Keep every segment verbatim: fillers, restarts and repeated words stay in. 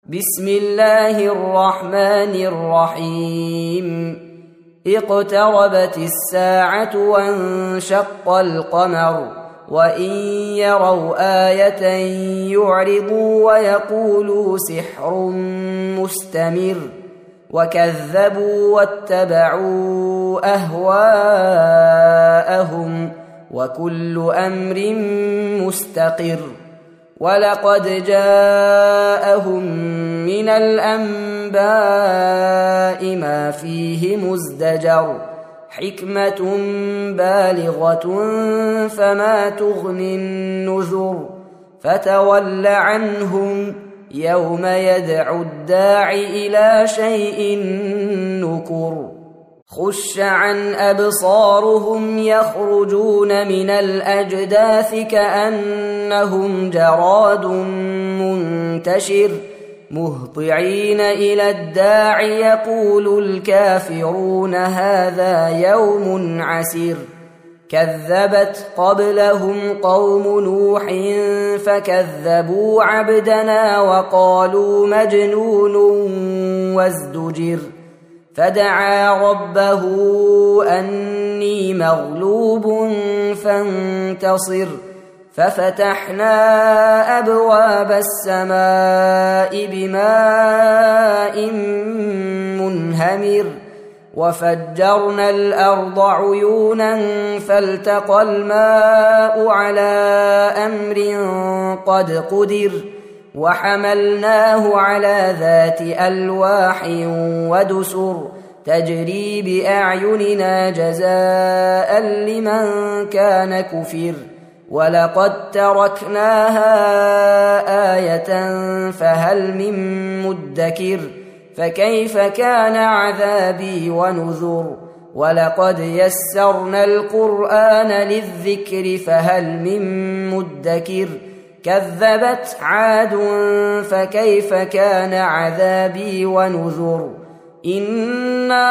بسم الله الرحمن الرحيم اقتربت الساعة وانشق القمر وإن يروا آية يعرضوا ويقولوا سحر مستمر وكذبوا واتبعوا أهواءهم وكل أمر مستقر ولقد جاءهم من الأنباء ما فيه مزدجر حكمة بالغة فما تغني النذر فتول عنهم يوم يدعو الداع إلى شيء نكر خش عن أبصارهم يخرجون من الأجداث كأنهم جراد منتشر مهطعين إلى الداع يقول الكافرون هذا يوم عسير كذبت قبلهم قوم نوح فكذبوا عبدنا وقالوا مجنون وازدجر فدعا ربه أني مغلوب فانتصر ففتحنا أبواب السماء بماء منهمر وفجرنا الأرض عيونا فالتقى الماء على أمر قد قدر وحملناه على ذات ألواح ودسر تجري بأعيننا جزاء لمن كان كفر ولقد تركناها آية فهل من مدكر فكيف كان عذابي ونذر ولقد يسرنا القرآن للذكر فهل من مدكر كذبت عاد فكيف كان عذابي ونذر إنا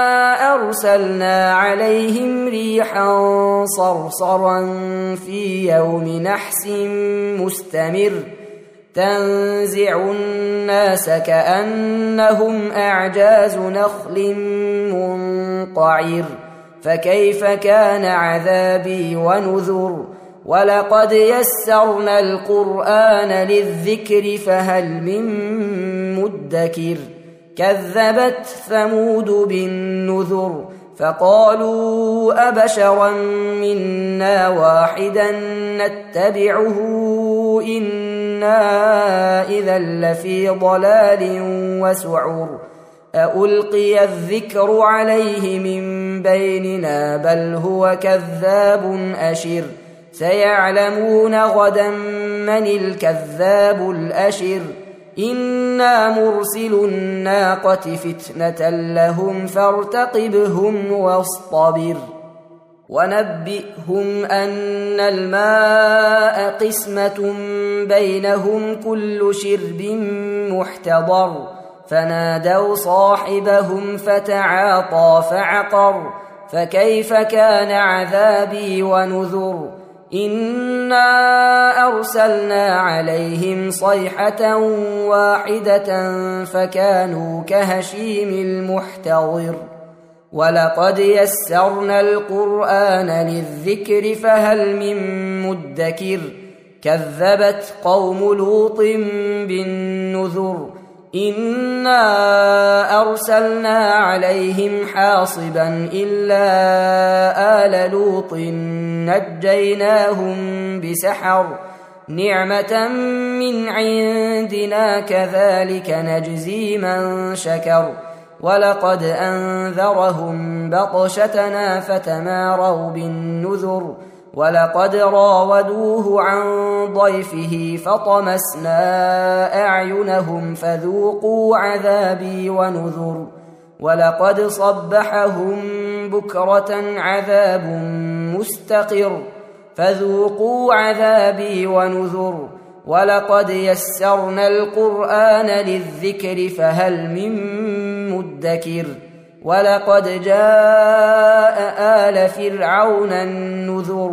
أرسلنا عليهم ريحا صرصرا في يوم نحس مستمر تنزع الناس كأنهم أعجاز نخل منقعر فكيف كان عذابي ونذر ولقد يسرنا القرآن للذكر فهل من مدكر كذبت ثمود بالنذر فقالوا أبشرا منا واحدا نتبعه إنا إذا لفي ضلال وسعر ألقي الذكر عليه من بيننا بل هو كذاب أشر سيعلمون غدا من الكذاب الأشر إنا مرسل الناقة فتنة لهم فارتقبهم واصطبر ونبئهم أن الماء قسمة بينهم كل شرب محتضر فنادوا صاحبهم فتعاطى فعقر فكيف كان عذابي ونذر إنا أرسلنا عليهم صيحة واحدة فكانوا كهشيم المحتضر ولقد يسرنا القرآن للذكر فهل من مدكر كذبت قوم لوط بالنذر إنا أرسلنا عليهم حاصبا إلا آل لوط نجيناهم بسحر نعمة من عندنا كذلك نجزي من شكر ولقد أنذرهم بطشتنا فتماروا بالنذر ولقد راودوه عن ضيفه فطمسنا أعينهم فذوقوا عذابي ونذر ولقد صبحهم بكرة عذاب مستقر فذوقوا عذابي ونذر ولقد يسرنا القرآن للذكر فهل من مدكر ولقد جاء آل فرعون النذر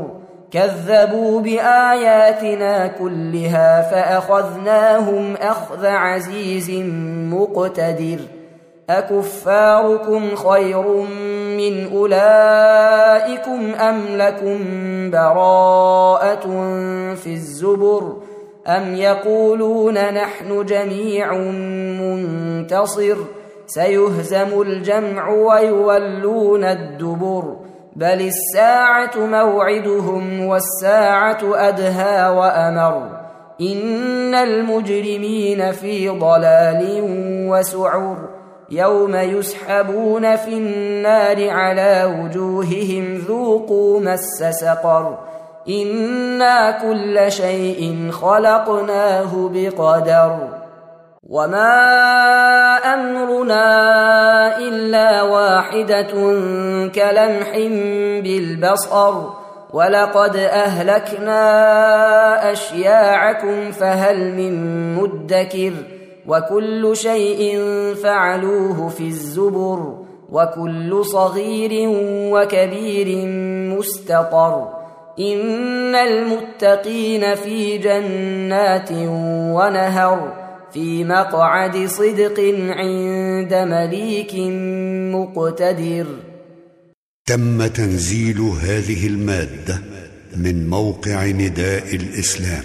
كذبوا بآياتنا كلها فأخذناهم أخذ عزيز مقتدر أكفاركم خير من أولئكم أم لكم براءة في الزبر أم يقولون نحن جميع منتصر سيهزم الجمع ويولون الدبر بل الساعة موعدهم والساعة أدهى وأمر إن المجرمين في ضلال وسعر يوم يسحبون في النار على وجوههم ذوقوا مس سقر إنا كل شيء خلقناه بقدر وما أمرنا إلا واحدة كلمح بالبصر ولقد أهلكنا أشياعكم فهل من مدكر وكل شيء فعلوه في الزبر وكل صغير وكبير مستطر إن المتقين في جنات ونهر في مقعد صدق عند مليك مقتدر. تم تنزيل هذه المادة من موقع نداء الإسلام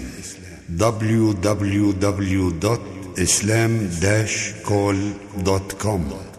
دبليو دبليو دبليو دوت إسلام داش كول دوت كوم.